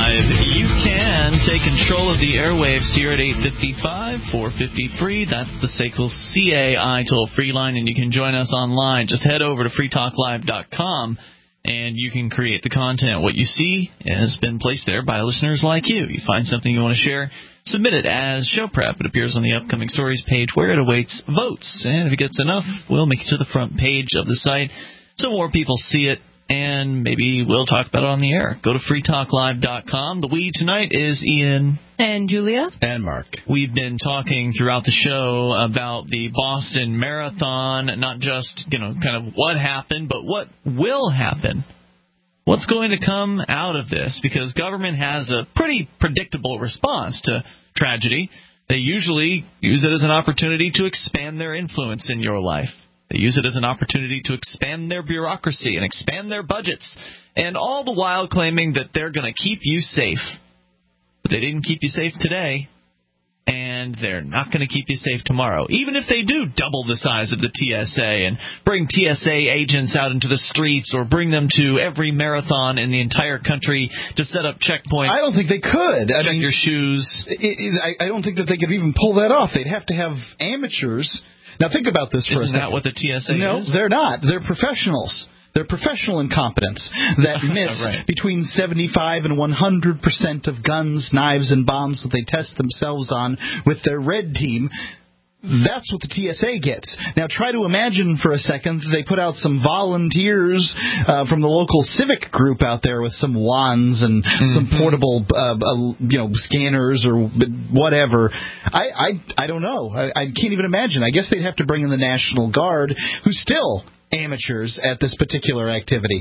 live. You can take control of the airwaves here at 855-450-FREE. That's the SACL CAI toll-free line, and you can join us online. Just head over to freetalklive.com, and you can create the content. What you see has been placed there by listeners like you. You find something you want to share, submit it as show prep. It appears on the upcoming stories page where it awaits votes. And if it gets enough, we'll make it to the front page of the site so more people see it. And maybe we'll talk about it on the air. Go to freetalklive.com. The we tonight is Ian. And Julia. And Mark. We've been talking throughout the show about the Boston Marathon, not just, kind of what happened, but what will happen. What's going to come out of this? Because government has a pretty predictable response to tragedy. They usually use it as an opportunity to expand their influence in your life. They use it as an opportunity to expand their bureaucracy and expand their budgets, and all the while claiming that they're going to keep you safe. But they didn't keep you safe today, and they're not going to keep you safe tomorrow. Even if they do double the size of the TSA and bring TSA agents out into the streets or bring them to every marathon in the entire country to set up checkpoints. I don't think they could. Check your shoes. I don't think that they could even pull that off. They'd have to have amateurs. Now, think about this for a second. Isn't that what the TSA is? No, they're not. They're professionals. They're professional incompetence that miss right. between 75 and 100% of guns, knives, and bombs that they test themselves on with their red team. That's what the TSA gets. Now, try to imagine for a second that they put out some volunteers from the local civic group out there with some wands and some portable, scanners or whatever. I don't know. I can't even imagine. I guess they'd have to bring in the National Guard, who's still amateurs at this particular activity.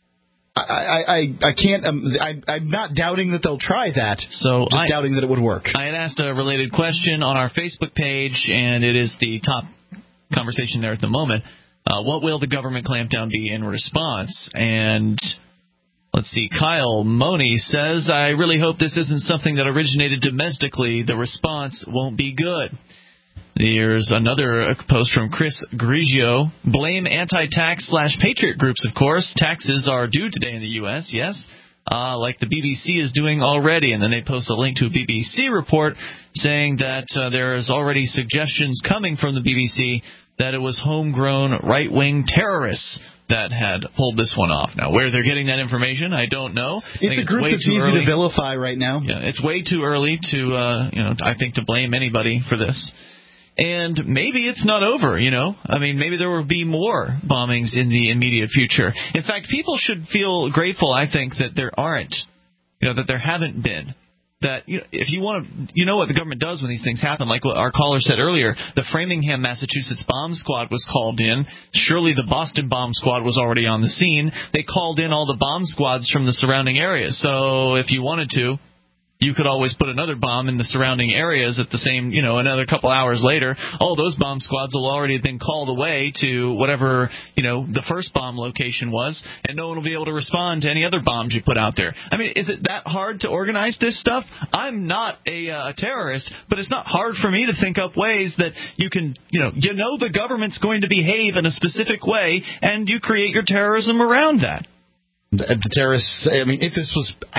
I can't. I'm not doubting that they'll try that. Just doubting that it would work. I had asked a related question on our Facebook page, and it is the top conversation there at the moment. What will the government clampdown be in response? And let's see. Kyle Money says, "I really hope this isn't something that originated domestically. The response won't be good." There's another post from Chris Grigio. Blame anti-tax/patriot groups, of course. Taxes are due today in the U.S., yes, like the BBC is doing already. And then they post a link to a BBC report saying that there is already suggestions coming from the BBC that it was homegrown right-wing terrorists that had pulled this one off. Now, where they're getting that information, I don't know. It's a group that's easy to vilify right now. Yeah, it's way too early to, I think, to blame anybody for this. And maybe it's not over, I mean, maybe there will be more bombings in the immediate future. In fact, people should feel grateful, I think, that there aren't, that there haven't been. That, if you want to, what the government does when these things happen, like what our caller said earlier, the Framingham, Massachusetts bomb squad was called in. Surely the Boston bomb squad was already on the scene. They called in all the bomb squads from the surrounding areas. So if you wanted to, you could always put another bomb in the surrounding areas at the same, another couple hours later. All those bomb squads will already have been called away to whatever, the first bomb location was, and no one will be able to respond to any other bombs you put out there. I mean, is it that hard to organize this stuff? I'm not a terrorist, but it's not hard for me to think up ways that you can, the government's going to behave in a specific way, and you create your terrorism around that. The terrorists, I mean, if this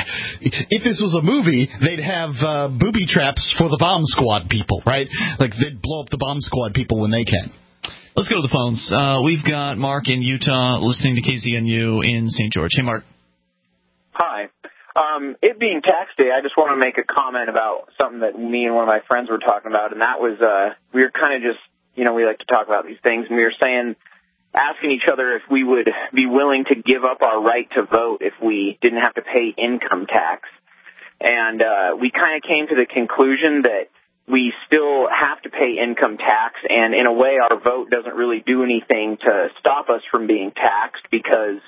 was a movie, they'd have booby traps for the bomb squad people, right? Like, they'd blow up the bomb squad people when they can. Let's go to the phones. We've got Mark in Utah listening to KZNU in St. George. Hey, Mark. Hi. It being tax day, I just want to make a comment about something that me and one of my friends were talking about, and that was we were kind of just, we like to talk about these things, and we were asking each other if we would be willing to give up our right to vote if we didn't have to pay income tax. And we kind of came to the conclusion that we still have to pay income tax, and in a way our vote doesn't really do anything to stop us from being taxed because,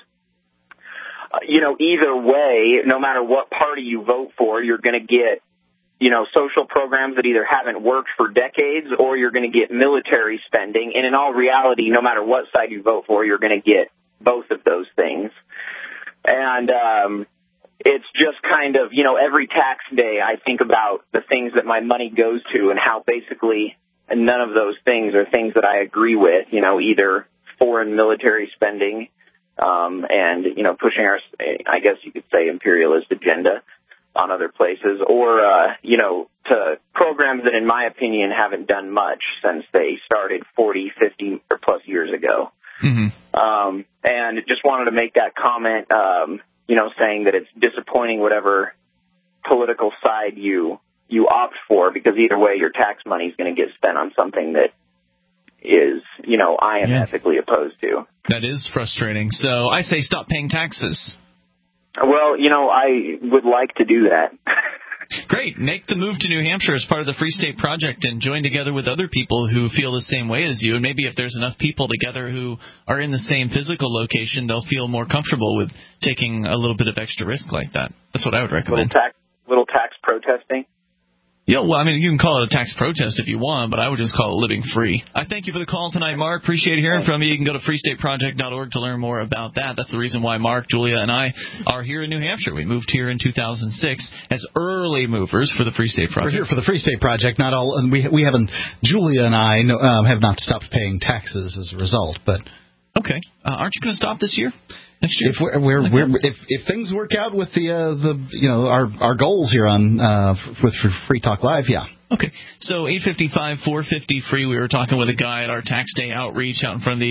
either way, no matter what party you vote for, you're going to get social programs that either haven't worked for decades or you're going to get military spending. And in all reality, no matter what side you vote for, you're going to get both of those things. And it's just kind of, every tax day I think about the things that my money goes to and how basically none of those things are things that I agree with, either foreign military spending and, pushing our, I guess you could say, imperialist agenda. on other places, or, to programs that, in my opinion, haven't done much since they started 40, 50 or plus years ago. Mm-hmm. And just wanted to make that comment, saying that it's disappointing whatever political side you opt for, because either way your tax money is going to get spent on something that is, I am ethically opposed to. That is frustrating. So I say stop paying taxes. Well, I would like to do that. Great. Make the move to New Hampshire as part of the Free State Project and join together with other people who feel the same way as you. And maybe if there's enough people together who are in the same physical location, they'll feel more comfortable with taking a little bit of extra risk like that. That's what I would recommend. Little tax protesting? Yeah, well, I mean, you can call it a tax protest if you want, but I would just call it living free. I thank you for the call tonight, Mark. Appreciate hearing from you. You can go to freestateproject.org to learn more about that. That's the reason why Mark, Julia, and I are here in New Hampshire. We moved here in 2006 as early movers for the Free State Project. We're here for the Free State Project. Not all, and we haven't. Julia and I have not stopped paying taxes as a result, but okay. Aren't you going to stop this year? Next year? If things work out with our goals here on with Free Talk Live, yeah. Okay, so 855-450-FREE. We were talking with a guy at our tax day outreach out in front of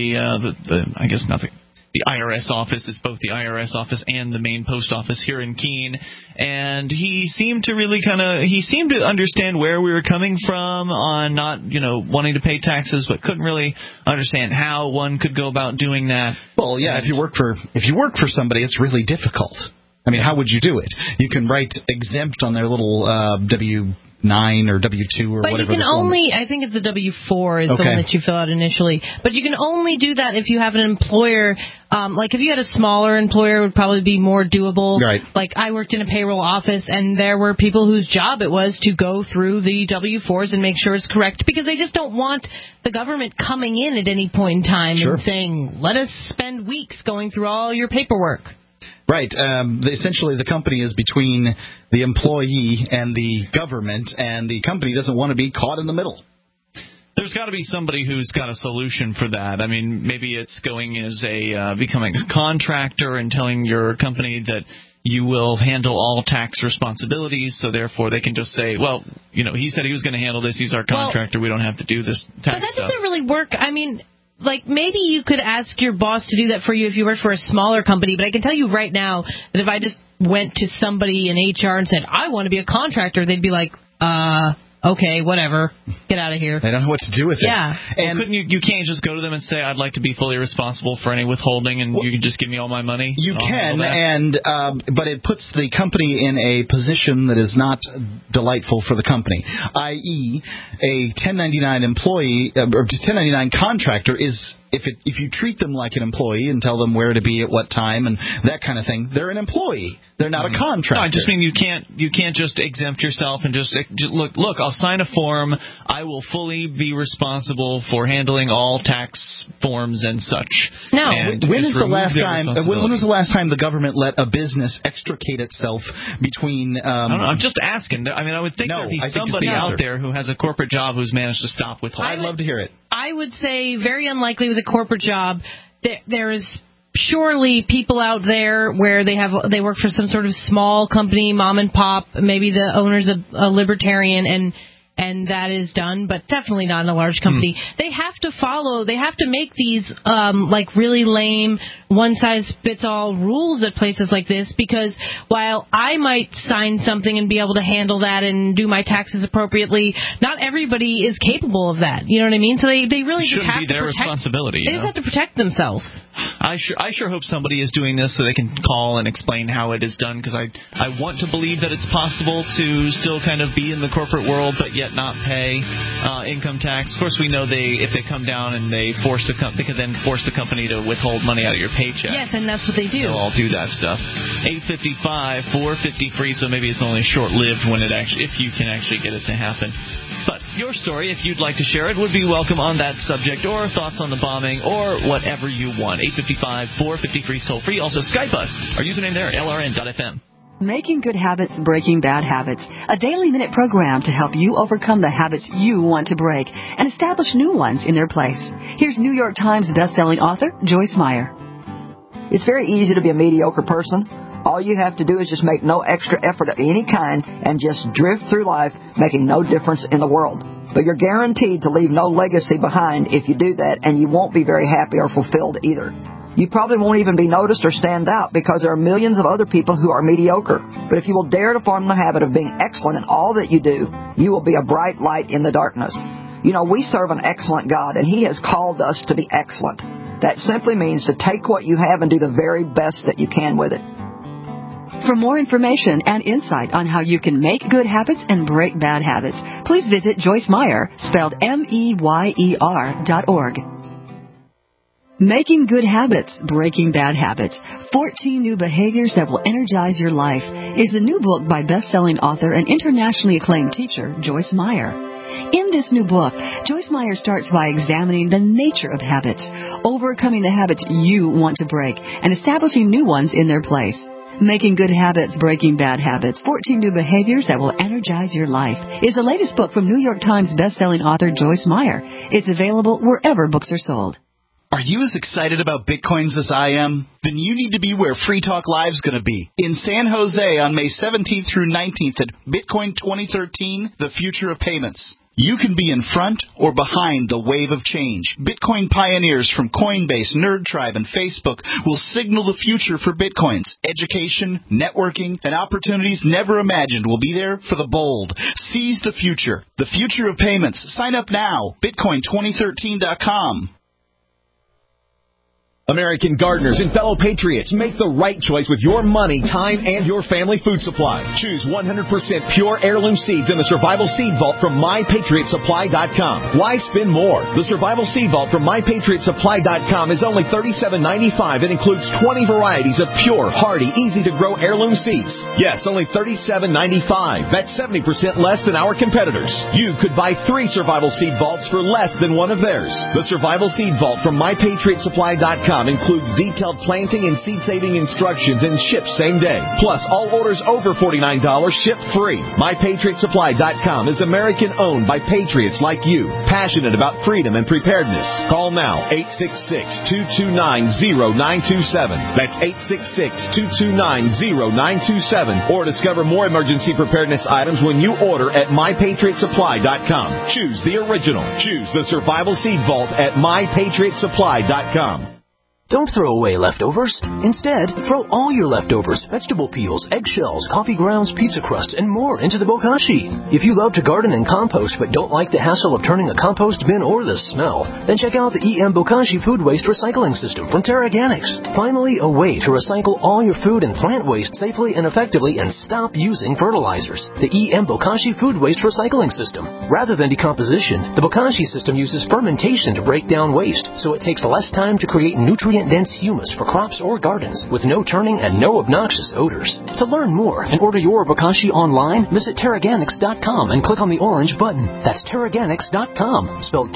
the IRS office. It's both the IRS office and the main post office here in Keene. And he seemed to understand where we were coming from on not, wanting to pay taxes, but couldn't really understand how one could go about doing that. Well, yeah, if you work for somebody, it's really difficult. I mean, how would you do it? You can write exempt on their little W-9 or W-2 or but whatever. But you can only, I think it's the W-4 is the one that you fill out initially. But you can only do that if you have an employer. Like if you had a smaller employer, it would probably be more doable. Right. Like I worked in a payroll office, and there were people whose job it was to go through the W-4s and make sure it's correct, because they just don't want the government coming in at any point in time and saying, let us spend weeks going through all your paperwork. Right. Essentially, the company is between the employee and the government, and the company doesn't want to be caught in the middle. There's got to be somebody who's got a solution for that. I mean, maybe it's going as becoming a contractor and telling your company that you will handle all tax responsibilities, so therefore they can just say, well, he said he was going to handle this. He's our contractor. We don't have to do this tax stuff. But that doesn't really work. I mean, like, maybe you could ask your boss to do that for you if you worked for a smaller company, but I can tell you right now that if I just went to somebody in HR and said, I want to be a contractor, they'd be like, okay, whatever, get out of here. They don't know what to do with it. Yeah. And you can't just go to them and say, I'd like to be fully responsible for any withholding, and you can just give me all my money? You can, but it puts the company in a position that is not delightful for the company, i.e., a 1099 employee or 1099 contractor is, if you treat them like an employee and tell them where to be at what time and that kind of thing, they're an employee. They're not a contractor. No, I just mean you can't just exempt yourself and just look. I'll sign a form. I will fully be responsible for handling all tax forms and such. No. When was the last time the government let a business extricate itself between? I don't know. I'm just asking. I mean, I would think there'd be somebody out there who has a corporate job who's managed to stop withholding. I'd love to hear it. I would say very unlikely with a corporate job. There is surely people out there where they work for some sort of small company, mom and pop. Maybe the owner's a libertarian, and that is done, but definitely not in a large company. They have to make these like really lame one-size-fits-all rules at places like this, because while I might sign something and be able to handle that and do my taxes appropriately, not everybody is capable of that. You know what I mean? So they really just have to protect. Shouldn't be their responsibility. They just have to protect themselves. I sure hope somebody is doing this so they can call and explain how it is done, because I want to believe that it's possible to still kind of be in the corporate world but yet not pay income tax. Of course, we know if they come down and they can then force the company to withhold money out of your paycheck. Yes, and that's what they do. They'll all do that stuff. 855-450-FREE, so maybe it's only short-lived if you can actually get it to happen. But your story, if you'd like to share it, would be welcome on that subject, or thoughts on the bombing, or whatever you want. 855-450-FREE is toll free. Also, Skype us. Our username there, LRN.FM. Making Good Habits, Breaking Bad Habits, a daily minute program to help you overcome the habits you want to break and establish new ones in their place. Here's New York Times bestselling author Joyce Meyer. It's very easy to be a mediocre person All you have to do is just make no extra effort of any kind and just drift through life, making no difference in the world. But you're guaranteed to leave no legacy behind if you do that, and you won't be very happy or fulfilled either. You probably won't even be noticed or stand out because there are millions of other people who are mediocre. But if you will dare to form the habit of being excellent in all that you do, you will be a bright light in the darkness. You know, we serve an excellent God, and He has called us to be excellent. That simply means to take what you have and do the very best that you can with it. For more information and insight on how you can make good habits and break bad habits, please visit Joyce Meyer, spelled MEYER.org. Making Good Habits, Breaking Bad Habits, 14 New Behaviors That Will Energize Your Life is the new book by best-selling author and internationally acclaimed teacher, Joyce Meyer. In this new book, Joyce Meyer starts by examining the nature of habits, overcoming the habits you want to break, and establishing new ones in their place. Making Good Habits, Breaking Bad Habits, 14 New Behaviors That Will Energize Your Life is the latest book from New York Times bestselling author Joyce Meyer. It's available wherever books are sold. Are you as excited about Bitcoins as I am? Then you need to be where Free Talk Live's going to be. In San Jose on May 17th through 19th at Bitcoin 2013, The Future of Payments. You can be in front or behind the wave of change. Bitcoin pioneers from Coinbase, NerdTribe, and Facebook will signal the future for Bitcoins. Education, networking, and opportunities never imagined will be there for the bold. Seize the future. The future of payments. Sign up now. Bitcoin2013.com. American gardeners and fellow patriots, make the right choice with your money, time, and your family food supply. Choose 100% pure heirloom seeds in the Survival Seed Vault from MyPatriotSupply.com. Why spend more? The Survival Seed Vault from MyPatriotSupply.com is only $37.95 and includes 20 varieties of pure, hardy, easy-to-grow heirloom seeds. Yes, only $37.95. That's 70% less than our competitors. You could buy 3 Survival Seed Vaults for less than one of theirs. The Survival Seed Vault from MyPatriotSupply.com includes detailed planting and seed-saving instructions and ships same day. Plus, all orders over $49 ship free. MyPatriotSupply.com is American-owned by patriots like you, passionate about freedom and preparedness. Call now, 866-229-0927. That's 866-229-0927. Or discover more emergency preparedness items when you order at MyPatriotSupply.com. Choose the original. Choose the Survival Seed Vault at MyPatriotSupply.com. Don't throw away leftovers. Instead, throw all your leftovers, vegetable peels, eggshells, coffee grounds, pizza crusts, and more into the bokashi. If you love to garden and compost but don't like the hassle of turning a compost bin or the smell, then check out the EM Bokashi Food Waste Recycling System from Terraganics. Finally, a way to recycle all your food and plant waste safely and effectively and stop using fertilizers. The EM Bokashi Food Waste Recycling System. Rather than decomposition, the Bokashi system uses fermentation to break down waste, so it takes less time to create nutrient-dense humus for crops or gardens with no turning and no obnoxious odors. To learn more and order your bokashi online, visit Terraganics.com and click on the orange button. That's Terraganics.com, spelled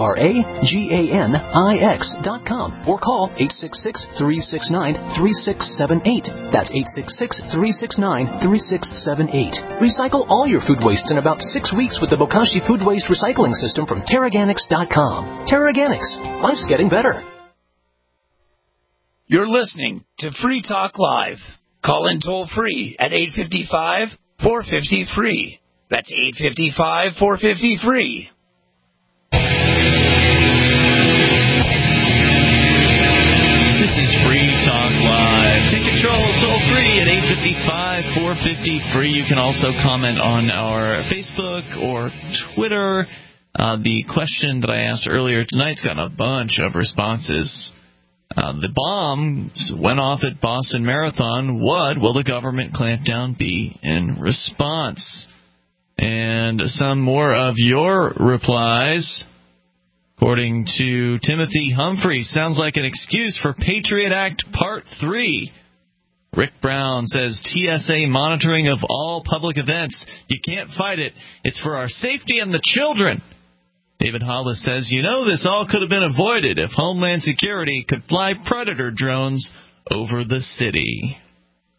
Terraganix.com, or call 866-369-3678. That's 866-369-3678. Recycle all your food wastes in about 6 weeks with the Bokashi Food Waste Recycling System from Terraganics.com. Terraganics. Life's getting better. You're listening to Free Talk Live. Call in toll-free at 855-450-FREE. That's 855-450-FREE. This is Free Talk Live. Take control toll-free at 855-450-FREE. You can also comment on our Facebook or Twitter. The question that I asked earlier tonight's got a bunch of responses. The bomb went off at Boston Marathon. What will the government clampdown be in response? And some more of your replies. According to Timothy Humphrey, sounds like an excuse for Patriot Act Part 3. Rick Brown says TSA monitoring of all public events. You can't fight it. It's for our safety and the children. David Hollis says, this all could have been avoided if Homeland Security could fly Predator drones over the city.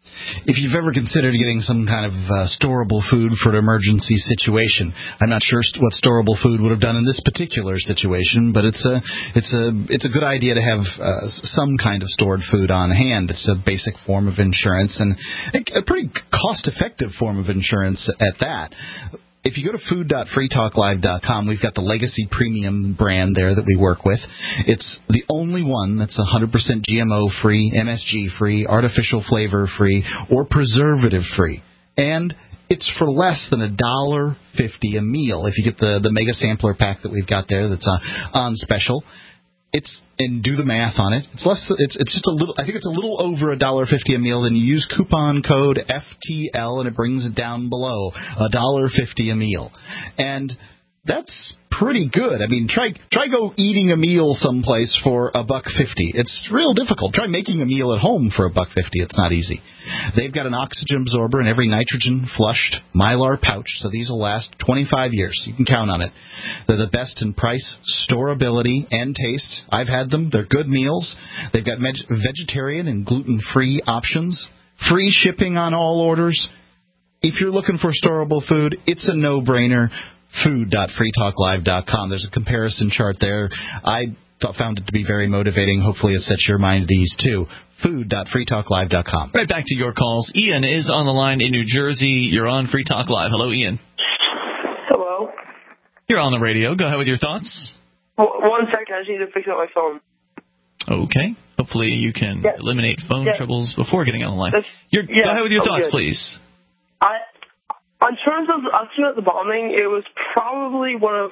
If you've ever considered getting some kind of storable food for an emergency situation, I'm not sure what storable food would have done in this particular situation, but it's a good idea to have some kind of stored food on hand. It's a basic form of insurance and a pretty cost-effective form of insurance at that. If you go to food.freetalklive.com, we've got the Legacy Premium brand there that we work with. It's the only one that's 100% GMO-free, MSG-free, artificial flavor-free, or preservative-free. And it's for less than $1.50 a meal if you get the Mega Sampler pack that we've got there that's on special. And do the math on it. It's just a little. I think it's a little over $1.50 a meal. Then you use coupon code FTL, and it brings it down below $1.50 a meal, and that's pretty good. I mean, try go eating a meal someplace for $1.50. It's real difficult. Try making a meal at home for $1.50. It's not easy. They've got an oxygen absorber in every nitrogen flushed Mylar pouch, so these will last 25 years. You can count on it. They're the best in price, storability, and taste. I've had them. They're good meals. They've got vegetarian and gluten-free options. Free shipping on all orders. If you're looking for storable food, it's a no-brainer. Food.freetalklive.com. There's a comparison chart there. I found it to be very motivating. Hopefully it sets your mind at ease, too. Food.freetalklive.com. Right back to your calls. Ian is on the line in New Jersey. You're on Free Talk Live. Hello, Ian. Hello. You're on the radio. Go ahead with your thoughts. Well, 1 second. I just need to fix up my phone. Okay. Hopefully you can eliminate phone troubles before getting on the line. Go ahead with your thoughts, good. Please. On terms of the bombing, it was probably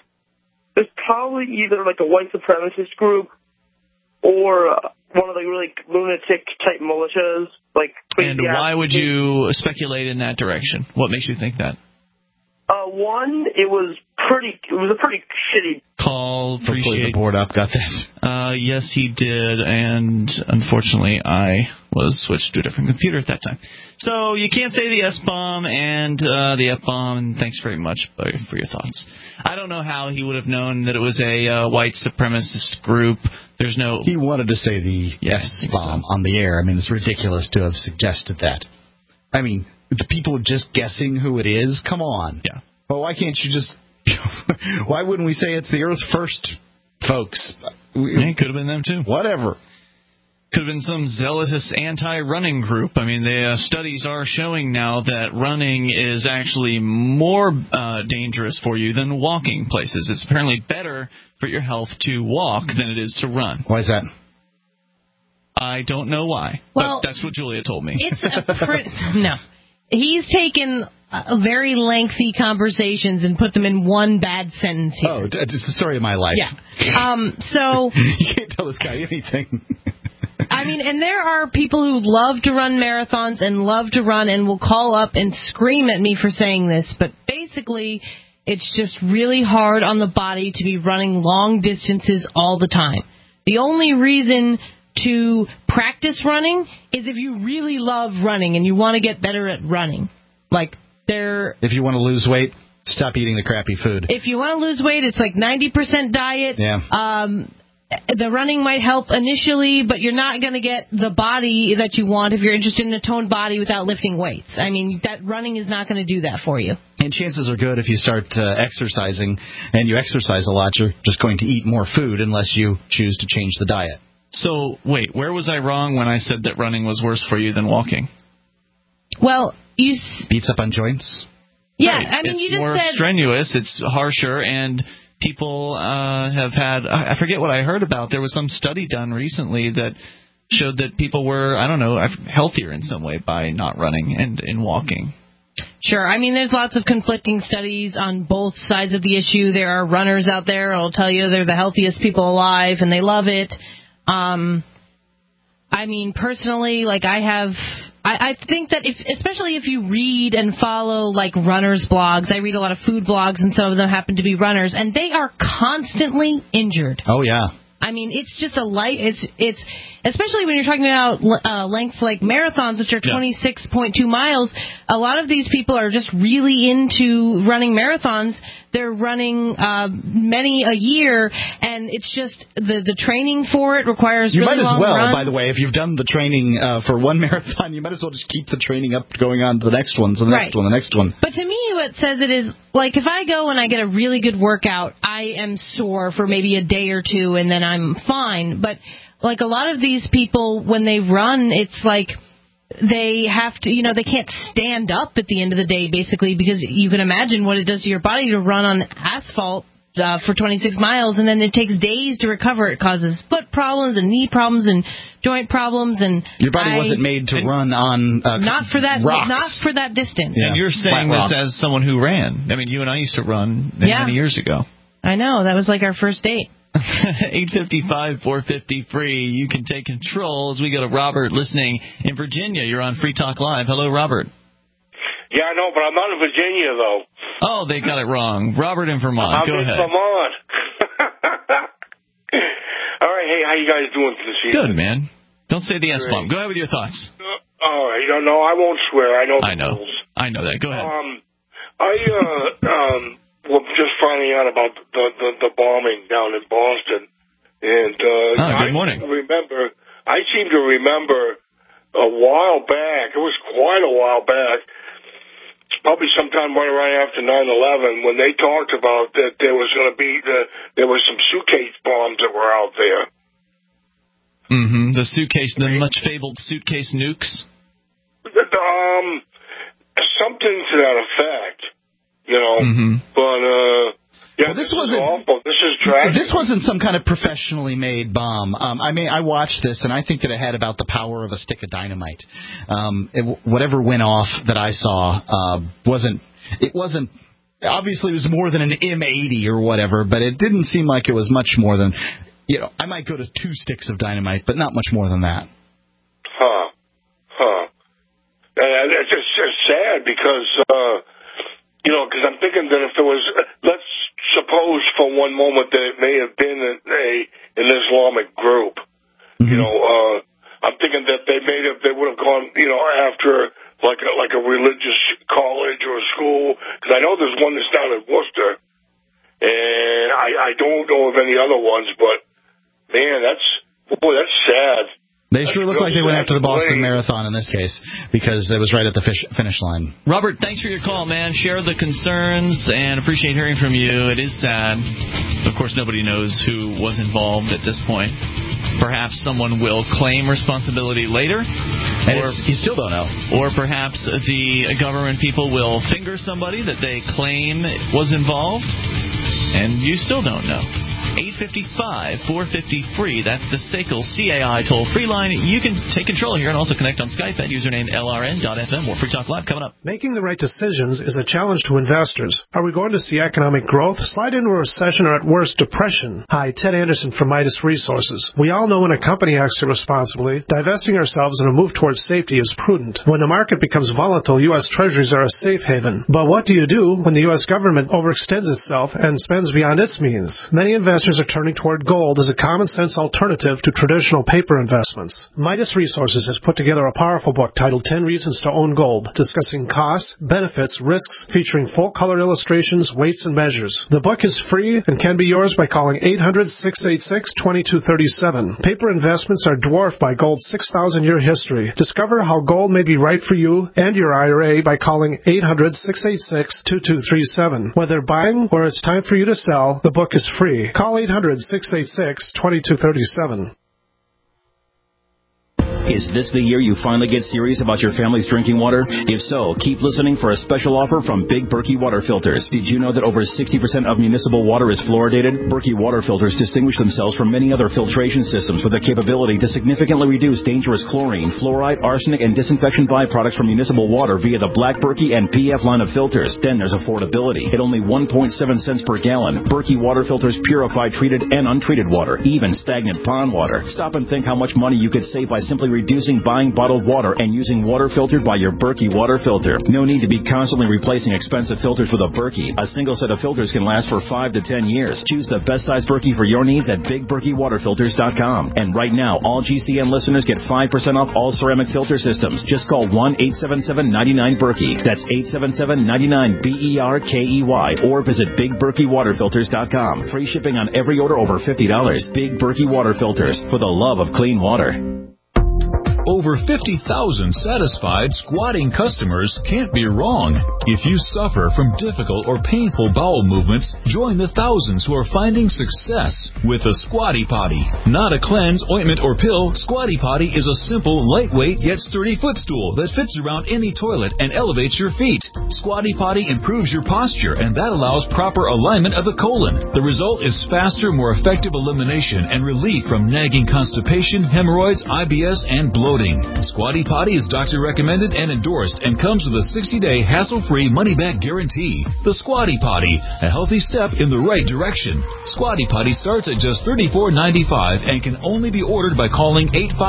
either like a white supremacist group or one of the really lunatic type militias. And why would you speculate in that direction? What makes you think that? One, it was a pretty shitty call. Hopefully the board up got that. Yes, he did, and unfortunately I was switched to a different computer at that time. So you can't say the S-bomb and the F-bomb, and thanks very much for your thoughts. I don't know how he would have known that it was a white supremacist group. There's no... He wanted to say the S-bomb on the air. I mean, it's ridiculous to have suggested that. I mean, the people just guessing who it is? Come on. Yeah. Well, why can't you just... Why wouldn't we say it's the Earth First folks? It could have been them, too. Whatever. Could have been some zealous anti-running group. I mean, the studies are showing now that running is actually more dangerous for you than walking places. It's apparently better for your health to walk than it is to run. Why is that? I don't know why. Well, but that's what Julia told me. It's no. He's taken very lengthy conversations and put them in one bad sentence here. Oh, it's the story of my life. Yeah. So you can't tell this guy anything. I mean, and there are people who love to run marathons and love to run and will call up and scream at me for saying this, but basically it's just really hard on the body to be running long distances all the time. The only reason to practice running is if you really love running and you want to get better at running. If you want to lose weight, stop eating the crappy food. If you want to lose weight, it's like 90% diet. Yeah. The running might help initially, but you're not going to get the body that you want if you're interested in a toned body without lifting weights. I mean, that running is not going to do that for you. And chances are good if you start exercising and you exercise a lot, you're just going to eat more food unless you choose to change the diet. So, wait, where was I wrong when I said that running was worse for you than walking? Well, beats up on joints? Yeah, right. I mean, you just said... It's more strenuous, it's harsher, and people have had... I forget what I heard about. There was some study done recently that showed that people were, healthier in some way by not running and walking. Sure. I mean, there's lots of conflicting studies on both sides of the issue. There are runners out there who will tell you they're the healthiest people alive, and they love it. I mean, personally, I think that especially if you read and follow runners' blogs, I read a lot of food blogs, and some of them happen to be runners, and they are constantly injured. Oh, yeah. I mean, it's just it's especially when you're talking about lengths like marathons, which are 26.2 miles. A lot of these people are just really into running marathons. They're running many a year, and it's just the training for it requires really long runs. You might as well, by the way, if you've done the training for one marathon, you might as well just keep the training up going on to the next one, so the next one, the next one. But to me, what says it is, like, if I go and I get a really good workout, I am sore for maybe a day or two, and then I'm fine. But, like, a lot of these people, when they run, it's like they have to, they can't stand up at the end of the day, basically, because you can imagine what it does to your body to run on asphalt for 26 miles, and then it takes days to recover. It causes foot problems and knee problems and joint problems, and your body wasn't made to run on not for that rocks. Not for that distance. Yeah. And you're saying this as someone who ran. I mean, you and I used to run many years ago. I know, that was like our first date. 855-450-FREE. You can take control as we go to Robert listening in Virginia. You're on Free Talk Live. Hello, Robert. Yeah, I know, but I'm not in Virginia, though. Oh, they got it wrong. Robert in Vermont. Go ahead. I'm in Vermont. All right, hey, how you guys doing this evening? Good, man. Don't say the S-bomb. Go ahead with your thoughts. All right, no, I won't swear. I know the rules. I know that. Go ahead. Well, just finding out about the bombing down in Boston, and good morning. I seem to remember a while back. It was quite a while back, probably sometime right around after 9/11, when they talked about that there was going to be there were some suitcase bombs that were out there. Mm-hmm. The much fabled suitcase nukes. Something to that effect. But this wasn't awful. This is tragic. This wasn't some kind of professionally made bomb. I watched this, and I think that it had about the power of a stick of dynamite. Whatever went off that I saw wasn't. Obviously, it was more than an M80 or whatever, but it didn't seem like it was much more than. I might go to 2 sticks of dynamite, but not much more than that. It's just sad because. Because I'm thinking that if there was, let's suppose for one moment that it may have been an Islamic group. Mm-hmm. I'm thinking that they would have gone, after like a religious college or a school. Because I know there's one that's down in Worcester, and I don't know of any other ones. But man, that's sad. They sure look like they went after the Boston Marathon in this case, because it was right at the finish line. Robert, thanks for your call, man. Share the concerns and appreciate hearing from you. It is sad. Of course, nobody knows who was involved at this point. Perhaps someone will claim responsibility later. And you still don't know. Or perhaps the government people will finger somebody that they claim was involved, and you still don't know. 855-450-FREE. That's the SACL CAI toll-free line. You can take control here and also connect on Skype at username LRN.FM. More Free Talk Live coming up. Making the right decisions is a challenge to investors. Are we going to see economic growth, slide into a recession, or at worst, depression? Hi, Ted Anderson from Midas Resources. We all know when a company acts irresponsibly, divesting ourselves in a move towards safety is prudent. When the market becomes volatile, U.S. Treasuries are a safe haven. But what do you do when the U.S. government overextends itself and spends beyond its means? Many investors are turning toward gold as a common-sense alternative to traditional paper investments. Midas Resources has put together a powerful book titled 10 Reasons to Own Gold, discussing costs, benefits, risks, featuring full-color illustrations, weights, and measures. The book is free and can be yours by calling 800-686-2237. Paper investments are dwarfed by gold's 6,000-year history. Discover how gold may be right for you and your IRA by calling 800-686-2237. Whether buying or it's time for you to sell, the book is free. Call 800-686-2237. Is this the year you finally get serious about your family's drinking water? If so, keep listening for a special offer from Big Berkey Water Filters. Did you know that over 60% of municipal water is fluoridated? Berkey Water Filters distinguish themselves from many other filtration systems with the capability to significantly reduce dangerous chlorine, fluoride, arsenic, and disinfection byproducts from municipal water via the Black Berkey and PF line of filters. Then there's affordability. At only 1.7 cents per gallon, Berkey Water Filters purify treated and untreated water, even stagnant pond water. Stop and think how much money you could save by simply reducing buying bottled water and using water filtered by your Berkey water filter. No need to be constantly replacing expensive filters with a Berkey. A single set of filters can last for 5 to 10 years. Choose the best size Berkey for your needs at BigBerkeyWaterFilters.com. And right now, all GCN listeners get 5% off all ceramic filter systems. Just call 1-877-99-BERKEY. That's 877-99-BERKEY. Or visit BigBerkeyWaterFilters.com. Free shipping on every order over $50. Big Berkey Water Filters, for the love of clean water. Over 50,000 satisfied squatting customers can't be wrong. If you suffer from difficult or painful bowel movements, join the thousands who are finding success with the Squatty Potty. Not a cleanse, ointment, or pill, Squatty Potty is a simple, lightweight, yet sturdy footstool that fits around any toilet and elevates your feet. Squatty Potty improves your posture, and that allows proper alignment of the colon. The result is faster, more effective elimination and relief from nagging constipation, hemorrhoids, IBS, and bloating. Squatty Potty is doctor recommended and endorsed and comes with a 60-day hassle-free money-back guarantee. The Squatty Potty, a healthy step in the right direction. Squatty Potty starts at just $34.95 and can only be ordered by calling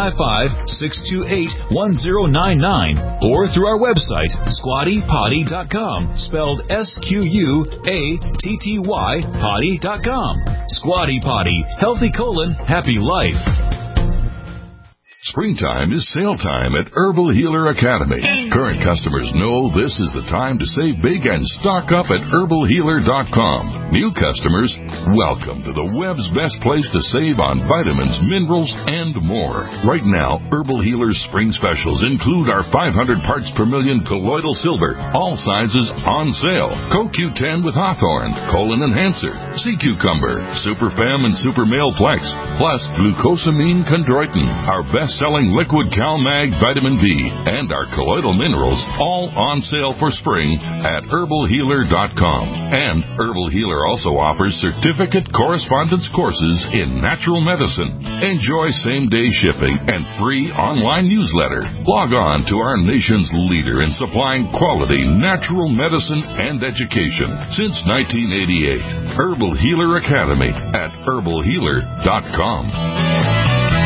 855-628-1099 or through our website, squattypotty.com, spelled SQUATTY potty.com. Squatty Potty, healthy colon, happy life. Springtime is sale time at Herbal Healer Academy. Current customers know this is the time to save big and stock up at herbalhealer.com. New customers, welcome to the web's best place to save on vitamins, minerals, and more. Right now, Herbal Healer's spring specials include our 500 parts per million colloidal silver, all sizes on sale. CoQ10 with Hawthorne, Colon Enhancer, Sea Cucumber, Super Fem and Super Male Plex, plus glucosamine chondroitin, our best-selling liquid CalMag vitamin D, and our colloidal minerals, all on sale for spring at herbalhealer.com. And Herbal Healer also offers certificate correspondence courses in natural medicine. Enjoy same-day shipping and free online newsletter. Log on to our nation's leader in supplying quality natural medicine and education since 1988. Herbal Healer Academy at herbalhealer.com.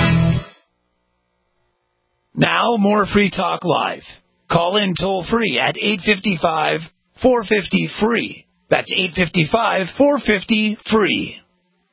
Now, more Free Talk Live. Call in toll-free at 855-450-FREE. That's 855-450-FREE.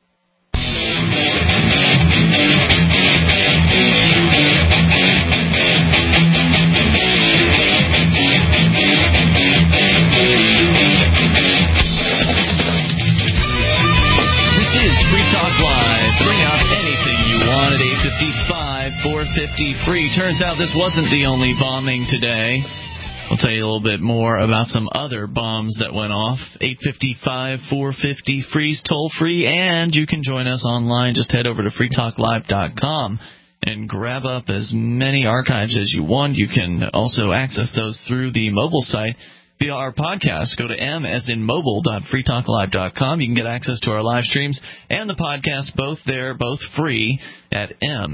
This is Free Talk Live. Bring up anything you want at 855-450-FREE. Turns out this wasn't the only bombing today. I'll tell you a little bit more about some other bombs that went off. 855-450-FREE's toll-free, and you can join us online. Just head over to freetalklive.com and grab up as many archives as you want. You can also access those through the mobile site via our podcast. Go to m.freetalklive.com. You can get access to our live streams and the podcast, both there, both free at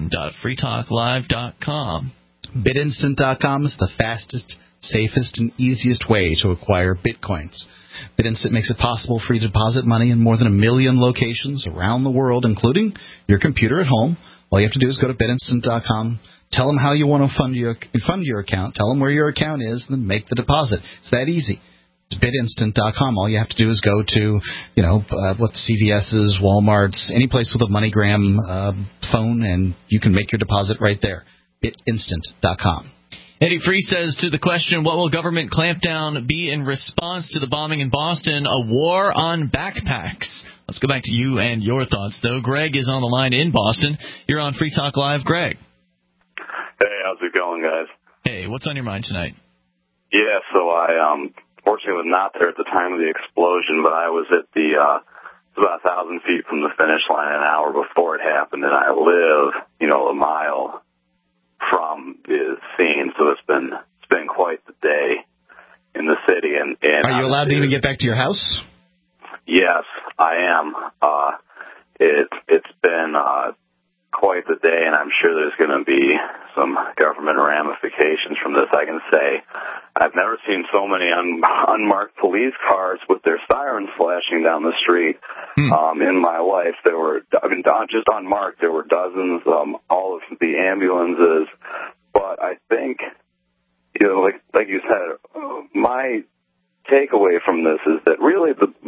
m.freetalklive.com. BitInstant.com is the fastest, safest, and easiest way to acquire Bitcoins. BitInstant makes it possible for you to deposit money in more than 1 million locations around the world, including your computer at home. All you have to do is go to BitInstant.com. Tell them how you want to fund your account. Tell them where your account is, and then make the deposit. It's that easy. It's BitInstant.com. All you have to do is go to, what CVS's, Walmart's, any place with a MoneyGram phone, and you can make your deposit right there. BitInstant.com. Eddie Free says to the question, what will government clampdown be in response to the bombing in Boston? A war on backpacks. Let's go back to you and your thoughts, though. Greg is on the line in Boston. You're on Free Talk Live. Greg. Hey, how's it going, guys? Hey, what's on your mind tonight? Yeah, so I fortunately was not there at the time of the explosion, but I was at about 1,000 feet from the finish line an hour before it happened, and I live, a mile from the scene, so it's been quite the day in the city. And are you allowed to even get back to your house? Yes, I am. It's been quite the day, and I'm sure there's going to be some government ramifications from this. I can say I've never seen so many unmarked police cars with their sirens flashing down the street in my life. Just unmarked, there were dozens. All of the ambulances, I think, you know, like you said, my takeaway from this is that really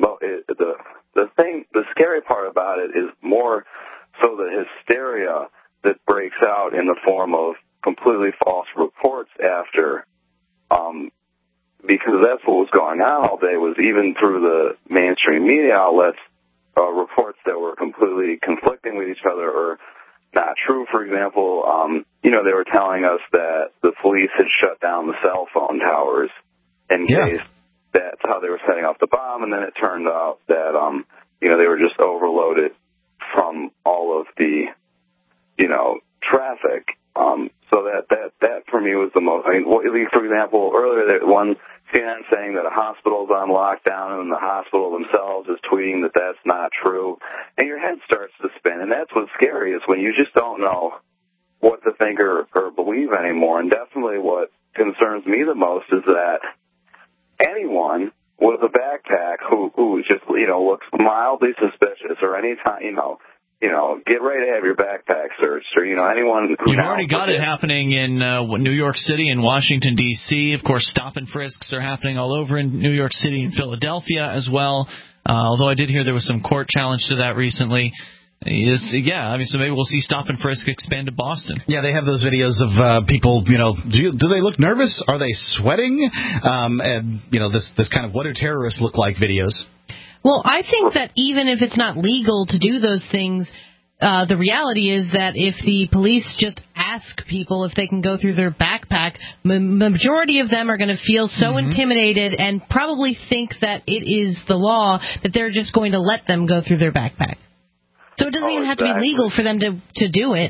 the scary part about it is more so the hysteria that breaks out in the form of completely false reports after, because that's what was going on all day, was even through the mainstream media outlets, reports that were completely conflicting with each other or not true. For example, you know, they were telling us that the police had shut down the cell phone towers in case that's how they were setting off the bomb, and then it turned out that, you know, they were just overloaded from all of the, you know, traffic. So that for me was the most, I mean, for example, earlier that one CNN saying that a hospital's on lockdown and the hospital themselves is tweeting that that's not true, and your head starts to spin, and that's what's scary is when you just don't know what to think or believe anymore. And definitely what concerns me the most is that anyone with a backpack who just, you know, looks mildly suspicious or any time, you know, get ready to have your backpack searched, or, you know, anyone who... You've already got it happening in New York City and Washington, D.C. Of course, stop and frisks are happening all over in New York City and Philadelphia as well, although I did hear there was some court challenge to that recently. Yeah, I mean, so maybe we'll see stop and frisk expand to Boston. Yeah, they have those videos of people, you know, do they look nervous? Are they sweating? And, you know, this kind of what do terrorists look like videos. Well, I think that even if it's not legal to do those things, the reality is that if the police just ask people if they can go through their backpack, the majority of them are going to feel so intimidated and probably think that it is the law that they're just going to let them go through their backpack. So it doesn't even have to be legal for them to do it.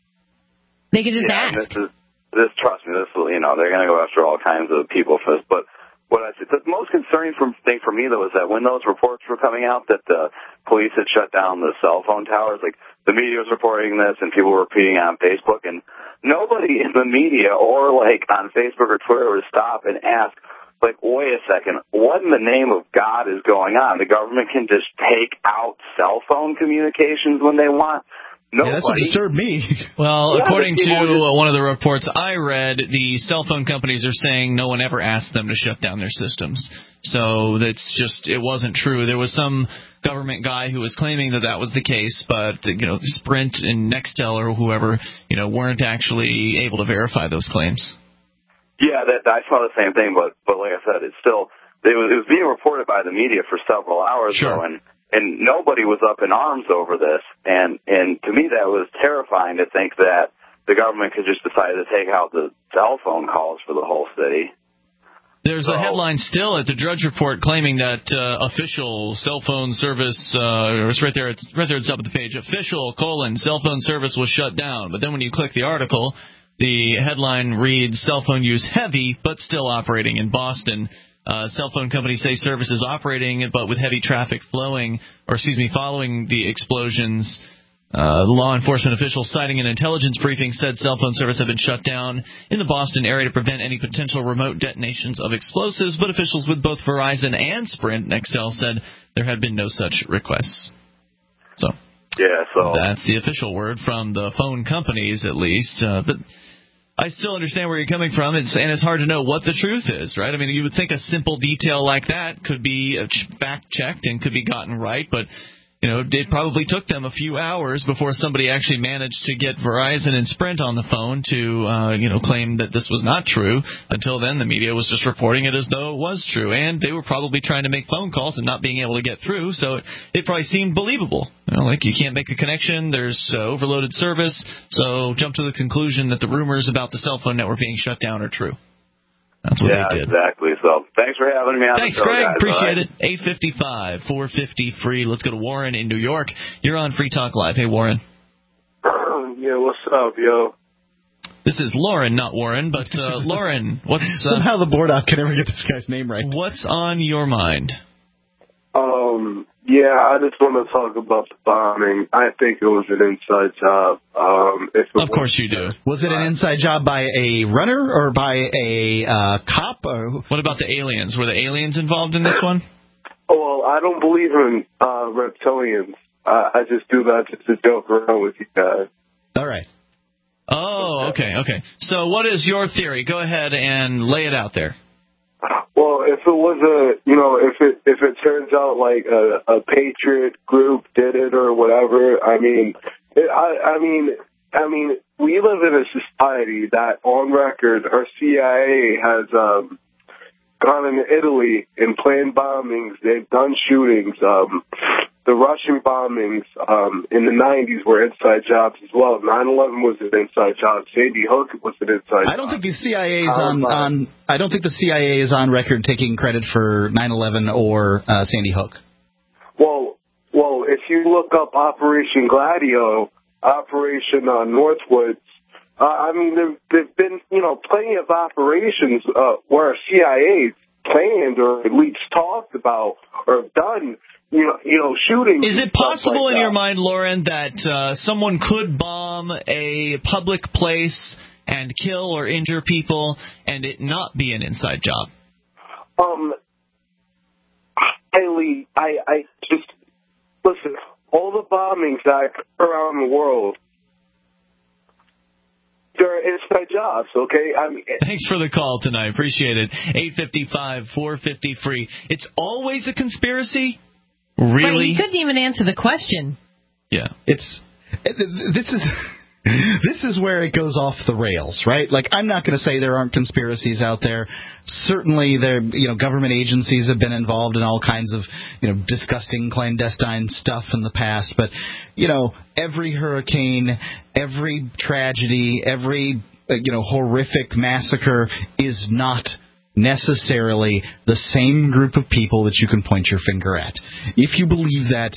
They can just ask. This, trust me, this, you know, they're going to go after all kinds of people for this, but what I said, the most concerning thing for me, though, is that when those reports were coming out that the police had shut down the cell phone towers, like the media was reporting this and people were repeating it on Facebook, and nobody in the media or like on Facebook or Twitter would stop and ask, like, wait a second, what in the name of God is going on? The government can just take out cell phone communications when they want. Nobody. Yeah, that's what disturbed me. Well, according to one of the reports I read, the cell phone companies are saying no one ever asked them to shut down their systems. So that's just, it wasn't true. There was some government guy who was claiming that was the case, but, you know, Sprint and Nextel or whoever, you know, weren't actually able to verify those claims. Yeah, I saw the same thing, but like I said, it was being reported by the media for several hours ago, and nobody was up in arms over this, and to me that was terrifying to think that the government could just decide to take out the cell phone calls for the whole city. There's a headline still at the Drudge Report claiming that official cell phone service, it's right there at the top of the page, official, cell phone service was shut down. But then when you click the article, the headline reads, cell phone use heavy, but still operating in Boston. Cell phone companies say service is operating, but with heavy traffic following the explosions. Law enforcement officials citing an intelligence briefing said cell phone service had been shut down in the Boston area to prevent any potential remote detonations of explosives, but officials with both Verizon and Sprint Nextel said there had been no such requests. So that's the official word from the phone companies, at least. But I still understand where you're coming from, and it's hard to know what the truth is, right? I mean, you would think a simple detail like that could be fact-checked and could be gotten right, but, you know, it probably took them a few hours before somebody actually managed to get Verizon and Sprint on the phone to, claim that this was not true. Until then, the media was just reporting it as though it was true, and they were probably trying to make phone calls and not being able to get through, so it probably seemed believable. You know, like you can't make a connection, there's overloaded service, so jump to the conclusion that the rumors about the cell phone network being shut down are true. That's what they did. Exactly. So thanks for having me on the show, Greg. Guys. Appreciate it. 855-450-FREE. Let's go to Warren in New York. You're on Free Talk Live. Hey, Warren. Yeah, what's up, yo? This is Lauren, not Warren, but Lauren, what's... Somehow the board op can never get this guy's name right. What's on your mind? Yeah, I just want to talk about the bombing. I think it was an inside job. Of course you do. Was it an inside job by a runner or by a cop? Or... What about the aliens? Were the aliens involved in this one? Well, I don't believe in reptilians. I just do that just to joke around with you guys. All right. Oh, Okay. So what is your theory? Go ahead and lay it out there. Well, if it was if it turns out like a patriot group did it or whatever, I mean, we live in a society that, on record, our CIA has gone into Italy and planned bombings. They've done shootings. The Russian bombings in the 90s were inside jobs as well. 9/11 was an inside job. Sandy Hook was an inside job. I don't think the CIA is I don't think the CIA is on record taking credit for 9/11 or Sandy Hook. Well, if you look up Operation Gladio, Operation Northwoods, there've been plenty of operations where CIA planned or at least talked about or done. Shootings. Is it possible in your mind, Lauren, that someone could bomb a public place and kill or injure people and it not be an inside job? I just listen. All the bombings that around the world, they're inside jobs. Okay. Thanks for the call tonight. Appreciate it. 855-450-FREE. It's always a conspiracy. Really? Right, you couldn't even answer the question. Yeah. This is where it goes off the rails, right? Like, I'm not going to say there aren't conspiracies out there. Certainly, government agencies have been involved in all kinds of, disgusting clandestine stuff in the past. But, every hurricane, every tragedy, every, horrific massacre is not necessarily the same group of people that you can point your finger at. If you believe that,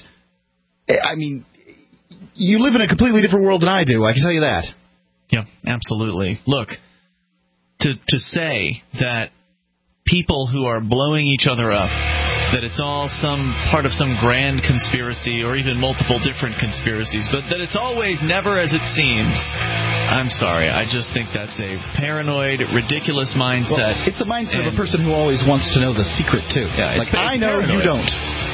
you live in a completely different world than I do, I can tell you that. Yeah, absolutely. Look, to say that people who are blowing each other up, that it's all some part of some grand conspiracy or even multiple different conspiracies, but that it's always never as it seems, I'm sorry. I just think that's a paranoid, ridiculous mindset. Well, it's a mindset of a person who always wants to know the secret, too. Yeah, I know, paranoid. You don't.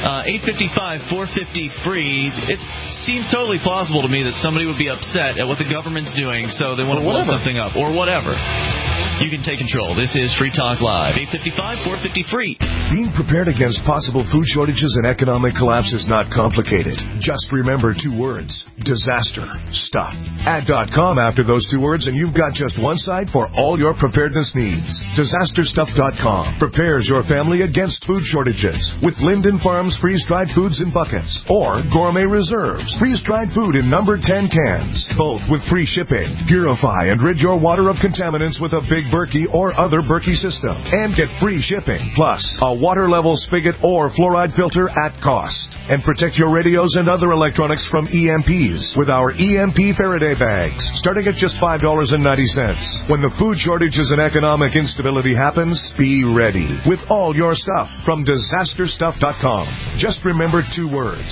855-450-FREE. It seems totally plausible to me that somebody would be upset at what the government's doing, so they want to blow something up, or whatever. You can take control. This is Free Talk Live. 855-450-FREE. Being prepared against possible food shortages and economic collapse is not complicated. Just remember 2 words: disaster stuff. Add .com after those 2 words and you've got just one site for all your preparedness needs. DisasterStuff.com prepares your family against food shortages with Linden Farms freeze-dried foods in buckets or Gourmet Reserves freeze-dried food in numbered 10 cans, both with free shipping. Purify and rid your water of contaminants with a Big Berkey or other Berkey system and get free shipping, plus a water level spigot or fluoride filter at cost. And protect your radios and other electronics from EMPs with our EMP Faraday bags, starting at just $5.90. When the food shortages and economic instability happens, be ready with all your stuff from DisasterStuff.com. Just remember 2 words: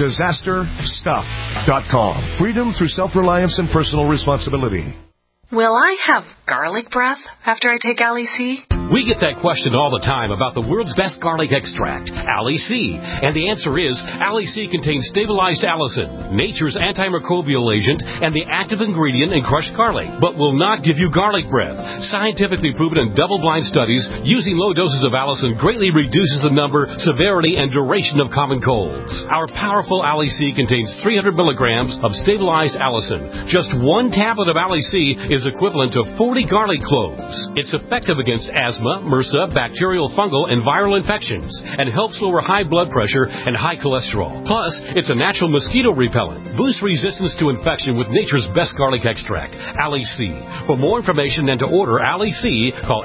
DisasterStuff.com. Freedom through self-reliance and personal responsibility. Will I have garlic breath after I take Ali-C? We get that question all the time about the world's best garlic extract, Ali-C. And the answer is, Ali-C contains stabilized allicin, nature's antimicrobial agent, and the active ingredient in crushed garlic, but will not give you garlic breath. Scientifically proven in double-blind studies, using low doses of allicin greatly reduces the number, severity, and duration of common colds. Our powerful Ali-C contains 300 milligrams of stabilized allicin. Just 1 tablet of Ali-C is equivalent to 40 garlic cloves. It's effective against asthma, MRSA, bacterial, fungal, and viral infections, and helps lower high blood pressure and high cholesterol. Plus, it's a natural mosquito repellent. Boost resistance to infection with nature's best garlic extract, Ali-C. For more information and to order Ali-C, call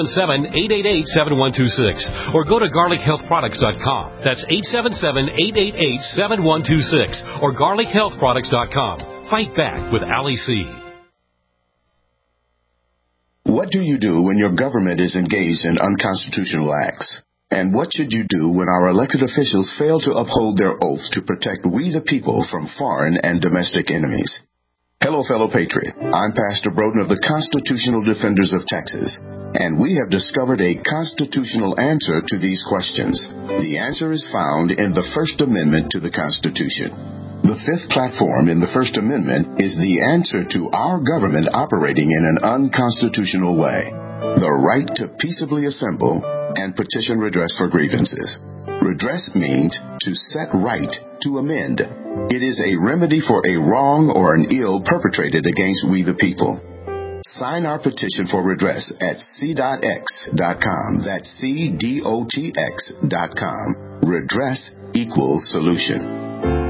877-888-7126 or go to garlichealthproducts.com. That's 877-888-7126 or garlichealthproducts.com. Fight back with Ali-C. What do you do when your government is engaged in unconstitutional acts? And what should you do when our elected officials fail to uphold their oath to protect we the people from foreign and domestic enemies? Hello, fellow patriot. I'm Pastor Broden of the Constitutional Defenders of Texas, and we have discovered a constitutional answer to these questions. The answer is found in the First Amendment to the Constitution. The fifth platform in the First Amendment is the answer to our government operating in an unconstitutional way. The right to peaceably assemble and petition redress for grievances. Redress means to set right, to amend. It is a remedy for a wrong or an ill perpetrated against we the people. Sign our petition for redress at c.x.com. That's cdotx.com. Redress equals solution.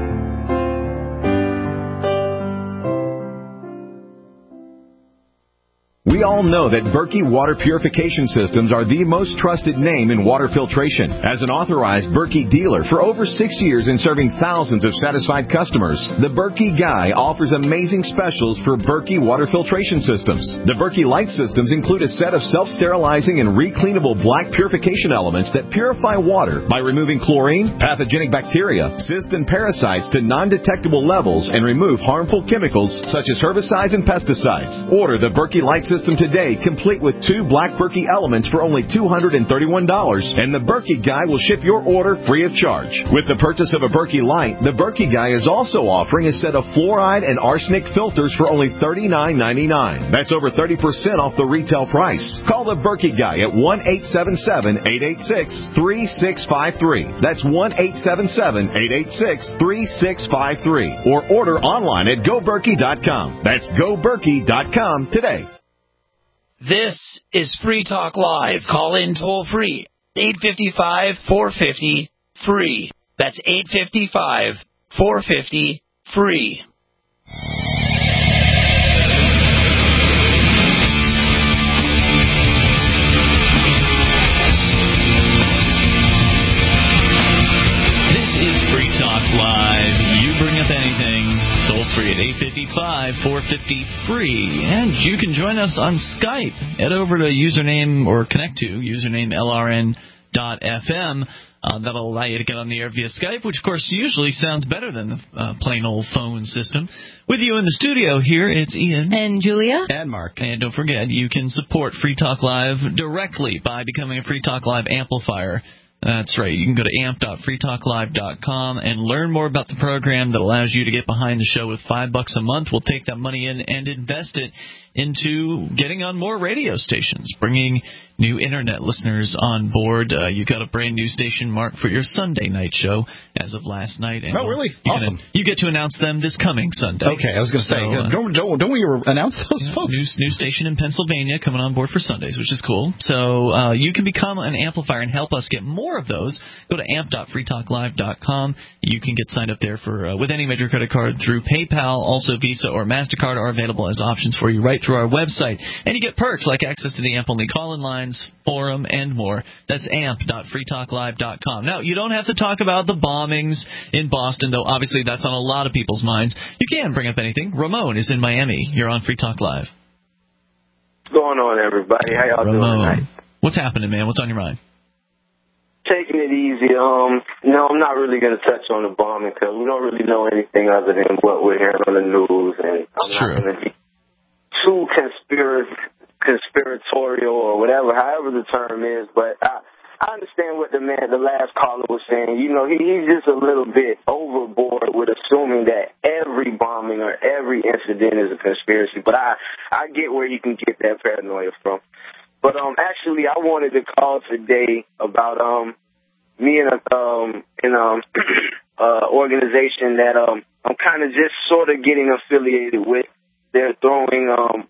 We all know that Berkey Water Purification Systems are the most trusted name in water filtration. As an authorized Berkey dealer for over 6 years and serving thousands of satisfied customers, the Berkey Guy offers amazing specials for Berkey Water Filtration Systems. The Berkey Light Systems include a set of self-sterilizing and recleanable black purification elements that purify water by removing chlorine, pathogenic bacteria, cysts, and parasites to non-detectable levels and remove harmful chemicals such as herbicides and pesticides. Order the Berkey Light System today, complete with 2 black Berkey elements for only $231, and the Berkey Guy will ship your order free of charge. With the purchase of a Berkey Light, the Berkey Guy is also offering a set of fluoride and arsenic filters for only $39.99. That's over 30% off the retail price. Call the Berkey Guy at 1-877-886-3653. That's 1-877-886-3653. Or order online at GoBerkey.com. That's GoBerkey.com today. This is Free Talk Live. Call in toll free. 855-450-FREE. That's 855-450-FREE. This is Free Talk Live. You bring up anything. Toll free at 855-450-FREE. And you can join us on Skype. Head over to username or connect to username LRN.FM. That'll allow you to get on the air via Skype, which, of course, usually sounds better than the plain old phone system. With you in the studio here, it's Ian. And Julia. And Mark. And don't forget, you can support Free Talk Live directly by becoming a Free Talk Live amplifier. That's right. You can go to amp.freetalklive.com and learn more about the program that allows you to get behind the show with $5 a month. We'll take that money in and invest it into getting on more radio stations, bringing new Internet listeners on board. You got a brand new station, Mark, for your Sunday night show as of last night. And really? Awesome. You get to announce them this coming Sunday. Okay, I was going to say, don't we announce those folks? New station in Pennsylvania coming on board for Sundays, which is cool. So you can become an amplifier and help us get more of those. Go to amp.freetalklive.com. You can get signed up there for with any major credit card through PayPal. Also, Visa or MasterCard are available as options for you right through our website. And you get perks like access to the AMP-only call-in lines, forum, and more. That's amp.freetalklive.com. Now, you don't have to talk about the bombings in Boston, though obviously that's on a lot of people's minds. You can bring up anything. Ramon is in Miami. You're on Free Talk Live. What's going on, everybody? How y'all doing tonight? What's happening, man? What's on your mind? Taking it easy. I'm not really going to touch on the bombing because we don't really know anything other than what we're hearing on the news, and I'm not going to be too conspiratorial or whatever, however the term is. But I understand what the last caller was saying. You know, he's just a little bit overboard with assuming that every bombing or every incident is a conspiracy. But I get where you can get that paranoia from. But actually, I wanted to call today about me and an organization that I'm kind of just sort of getting affiliated with. They're throwing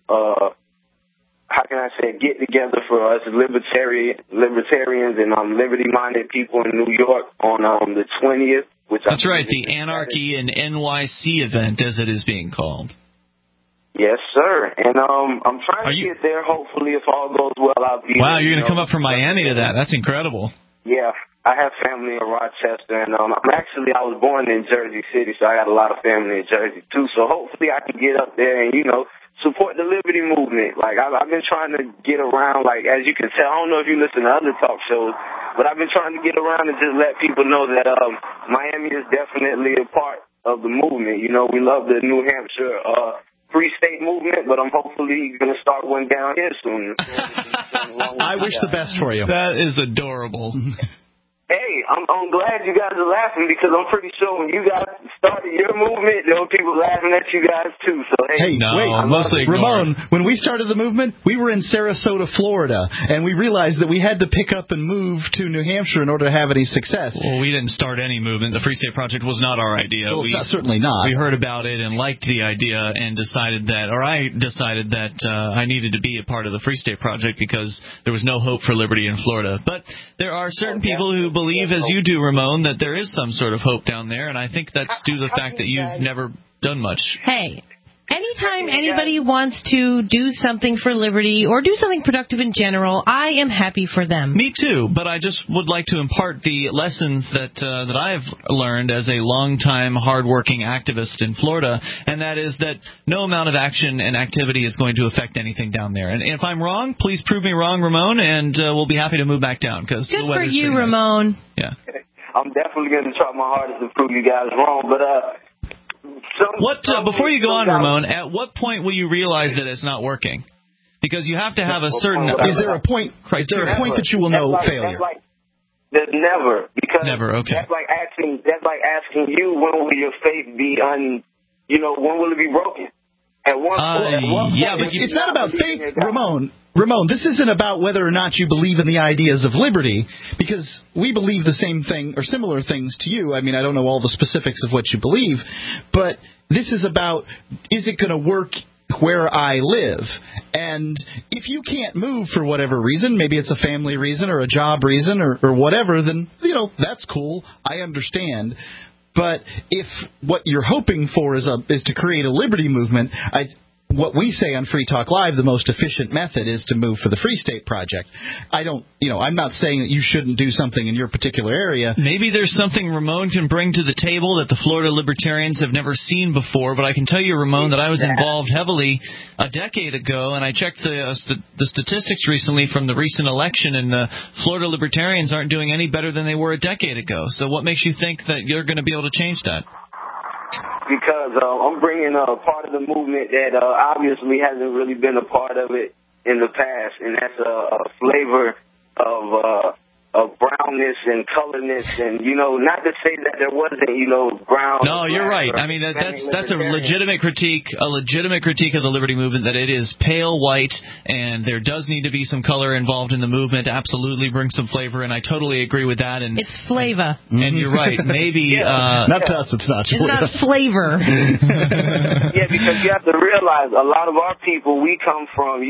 how can I say, get together for us libertarians and liberty-minded people in New York on the 20th. That's right, the Anarchy in NYC event, as it is being called. Yes, sir. And I'm trying to get there. Hopefully, if all goes well, I'll be there. Wow, you're going to come up from Miami to that. That's incredible. Yeah, I have family in Rochester, and I was born in Jersey City, so I got a lot of family in Jersey, too. So hopefully I can get up there and, support the liberty movement. Like, I've been trying to get around, like, as you can tell, I don't know if you listen to other talk shows, but I've been trying to get around and just let people know that Miami is definitely a part of the movement. We love the New Hampshire free state movement, but I'm hopefully going to start one down here soon. I wish the best for you. That is adorable. Hey, I'm glad you guys are laughing because I'm pretty sure when you guys started your movement, there were people laughing at you guys too. So hey, wait, Ramon, when we started the movement, we were in Sarasota, Florida, and we realized that we had to pick up and move to New Hampshire in order to have any success. Well, we didn't start any movement. The Free State Project was not our idea. Well, certainly not. We heard about it and liked the idea and decided that, or I decided that I needed to be a part of the Free State Project because there was no hope for liberty in Florida. But there are certain people who believe, as you do, Ramon, that there is some sort of hope down there, and I think that's due to the fact that you've never done much. Hey, anytime anybody wants to do something for liberty or do something productive in general, I am happy for them. Me too, but I just would like to impart the lessons that I've learned as a longtime, hardworking activist in Florida, and that is that no amount of action and activity is going to affect anything down there. And if I'm wrong, please prove me wrong, Ramon, and we'll be happy to move back down. Good for you, Ramon. Nice. Yeah. I'm definitely going to try my hardest to prove you guys wrong, but before you go on, Ramon, at what point will you realize that it's not working? Because you have to have a certain. Is there a point? Is there a point that you will know failure? There's never, because never. Okay. That's like asking you, when will your faith be when will it be broken? At one point, but it's not about faith, Ramon. Ramon, this isn't about whether or not you believe in the ideas of liberty, because we believe the same thing or similar things to you. I mean, I don't know all the specifics of what you believe, but this is about, is it going to work where I live? And if you can't move for whatever reason, maybe it's a family reason or a job reason or whatever, then, that's cool. I understand. But if what you're hoping for is to create a liberty movement, what we say on Free Talk Live, the most efficient method is to move for the Free State Project. I'm not saying that you shouldn't do something in your particular area. Maybe there's something Ramon can bring to the table that the Florida Libertarians have never seen before, but I can tell you, Ramon, that I was involved heavily a decade ago, and I checked the statistics recently from the recent election, and the Florida Libertarians aren't doing any better than they were a decade ago. So what makes you think that you're going to be able to change that? Because I'm bringing a part of the movement that obviously hasn't really been a part of it in the past, and that's a flavor of brownness and colorness, and not to say that there wasn't brown. No, you're right. I mean that's a legitimate critique of the liberty movement, that it is pale white, and there does need to be some color involved in the movement. Absolutely, bring some flavor, and I totally agree with that. And it's flavor. And you're right. Maybe not to us. It's not. It's not flavor. Yeah, because you have to realize a lot of our people, we come from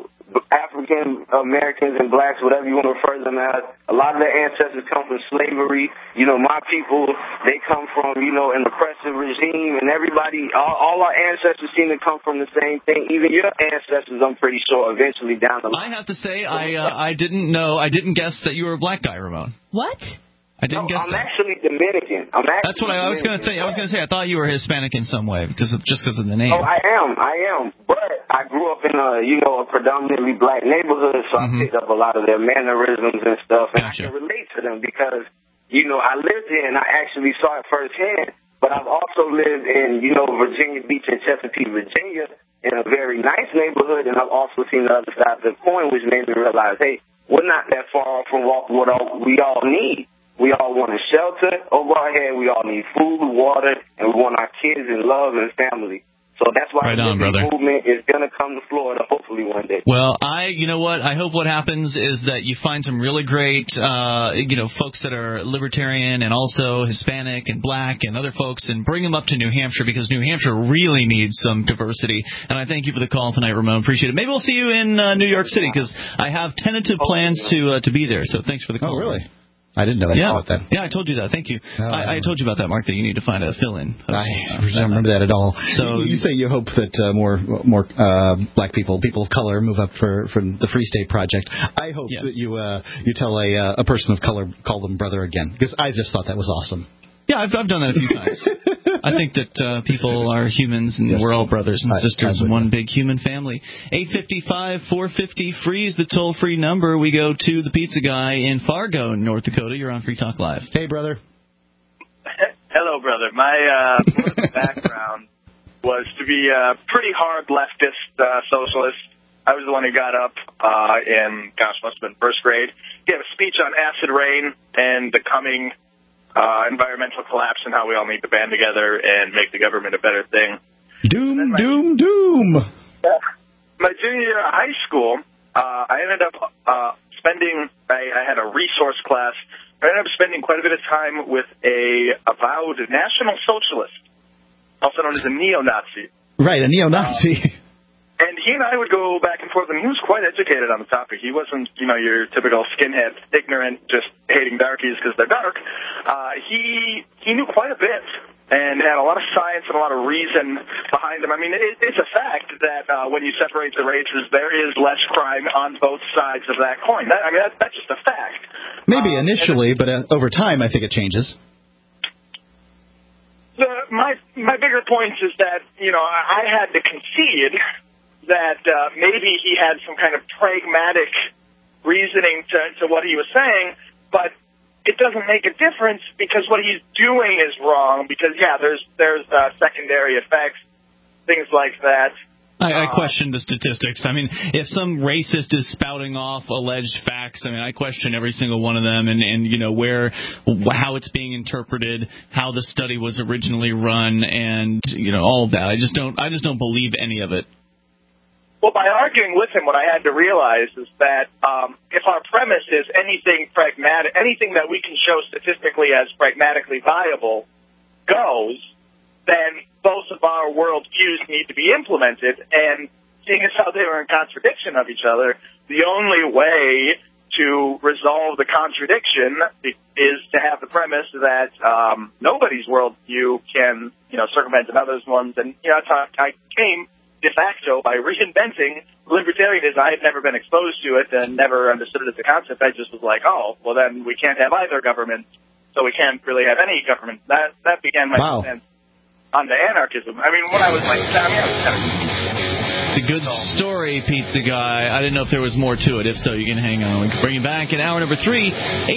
African Americans and blacks, whatever you want to refer to them as. A lot of their ancestors come from slavery. My people, they come from an oppressive regime, and everybody, all our ancestors seem to come from the same thing. Even your ancestors, I'm pretty sure, eventually down the line. I have to say, I didn't guess that you were a black guy, Ramon. What? I didn't guess I'm that. actually Dominican. That's what I was going to say. I was going to say I thought you were Hispanic in some way because of the name. Oh, I am. But I grew up in a predominantly black neighborhood, so I picked up a lot of their mannerisms and stuff, and I can relate to them because I lived here and I actually saw it firsthand. But I've also lived in Virginia Beach and Chesapeake, Virginia, in a very nice neighborhood, and I've also seen the other side of the coin, which made me realize, hey, we're not that far from what we all need. We all want a shelter over our head. We all need food, water, and we want our kids in love and family. So that's why the movement is going to come to Florida, hopefully one day. Well, I hope what happens is that you find some really great, folks that are libertarian and also Hispanic and black and other folks, and bring them up to New Hampshire, because New Hampshire really needs some diversity. And I thank you for the call tonight, Ramon. Appreciate it. Maybe we'll see you in New York City, because I have tentative plans to be there. So thanks for the call. Oh, really? I didn't know anything about that. Yeah, I told you that. Thank you. I told you about that, Mark, that you need to find a fill-in. I don't remember that at all. So you say you hope that more black people of color, move up for the Free State Project. I hope that you tell a person of color, call them brother again, because I just thought that was awesome. Yeah, I've done that a few times. I think that people are humans, and we're all brothers and sisters in one big human family. 855-450-FREE is the toll-free number. We go to the pizza guy in Fargo, North Dakota. You're on Free Talk Live. Hey, brother. Hello, brother. My political background was to be a pretty hard leftist socialist. I was the one who got up in, must have been first grade. He had a speech on acid rain and the coming environmental collapse and how we all need to band together and make the government a better thing. Doom, doom, doom. My junior year of high school, I ended up I had a resource class. I ended up spending quite a bit of time with a avowed National Socialist, also known as a neo-Nazi. Right, a neo-Nazi. And he and I would go back and forth, and he was quite educated on the topic. He wasn't, your typical skinhead, ignorant, just hating darkies because they're dark. He knew quite a bit and had a lot of science and a lot of reason behind him. I mean, it's a fact that when you separate the races, there is less crime on both sides of that coin. That's just a fact. Maybe initially, but over time, I think it changes. My bigger point is that, I had to concede that maybe he had some kind of pragmatic reasoning to what he was saying, but it doesn't make a difference because what he's doing is wrong because, there's secondary effects, things like that. I question the statistics. I mean, if some racist is spouting off alleged facts, I question every single one of them and how it's being interpreted, how the study was originally run, and all of that. I just don't believe any of it. Well, by arguing with him, what I had to realize is that if our premise is anything pragmatic, anything that we can show statistically as pragmatically viable goes, then both of our worldviews need to be implemented. And seeing as how they were in contradiction of each other, the only way to resolve the contradiction is to have the premise that nobody's worldview can, circumvent another's ones. And that's how I came de facto by reinventing libertarianism. I had never been exposed to it and never understood it as a concept. I just was like, oh, well then we can't have either government, so we can't really have any government. That began my descent onto anarchism. When I was like 7, It's a good story, Pizza Guy. I didn't know if there was more to it. If so, you can hang on. We can bring you back in hour number 3,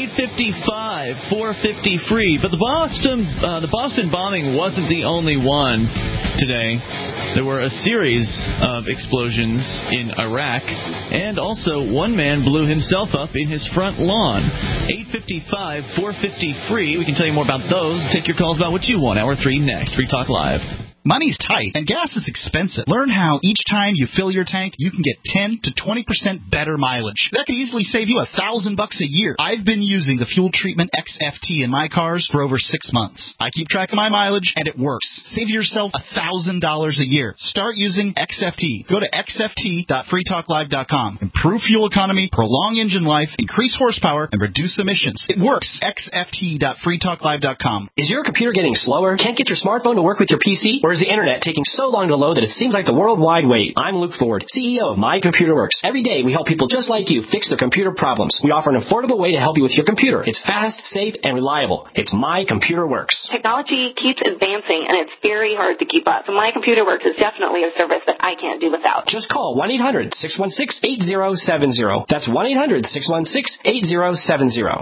8:55, 450 free. But the Boston bombing wasn't the only one today. There were a series of explosions in Iraq, and also one man blew himself up in his front lawn. 8:55, 450 free. We can tell you more about those. Take your calls about what you want. Hour 3 next. Free Talk Live. Money's tight, and gas is expensive. Learn how each time you fill your tank, you can get 10 to 20% better mileage. That could easily save you $1,000 a year. I've been using the Fuel Treatment XFT in my cars for over 6 months. I keep track of my mileage, and it works. Save yourself $1,000 a year. Start using XFT. Go to xft.freetalklive.com. Improve fuel economy, prolong engine life, increase horsepower, and reduce emissions. It works. xft.freetalklive.com. Is your computer getting slower? Can't get your smartphone to work with your PC? Or is the internet taking so long to load that it seems like the worldwide wait? I'm Luke Ford, CEO of My Computer Works. Every day we help people just like you fix their computer problems. We offer an affordable way to help you with your computer. It's fast, safe, and reliable. It's My Computer Works. Technology keeps advancing, and it's very hard to keep up. So My Computer Works is definitely a service that I can't do without. Just call 1-800-616-8070. That's 1-800-616-8070.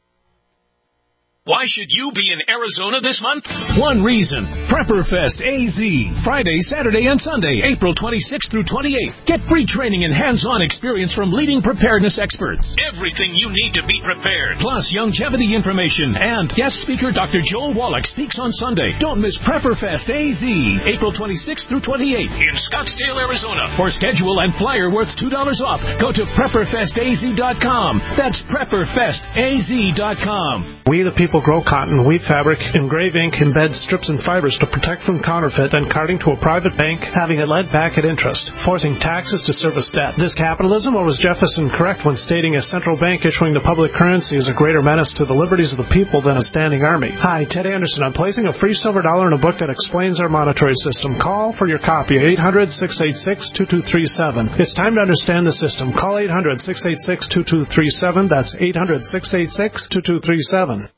Why should you be in Arizona this month? One reason. Prepperfest AZ. Friday, Saturday, and Sunday, April 26th through 28th. Get free training and hands-on experience from leading preparedness experts. Everything you need to be prepared. Plus longevity information. And guest speaker Dr. Joel Wallach speaks on Sunday. Don't miss Prepperfest AZ. April 26th through 28th in Scottsdale, Arizona. For schedule and flyer worth $2 off, go to PrepperFestAZ.com. That's PrepperFestAZ.com. We the people grow cotton, weave fabric, engrave ink, embed strips and fibers to protect from counterfeit, then carting to a private bank, having it lent back at interest, forcing taxes to service debt. This capitalism, or was Jefferson correct when stating a central bank issuing the public currency is a greater menace to the liberties of the people than a standing army? Hi, Ted Anderson. I'm placing a free silver dollar in a book that explains our monetary system. Call for your copy, 800-686-2237. It's time to understand the system. Call 800-686-2237. That's 800-686-2237.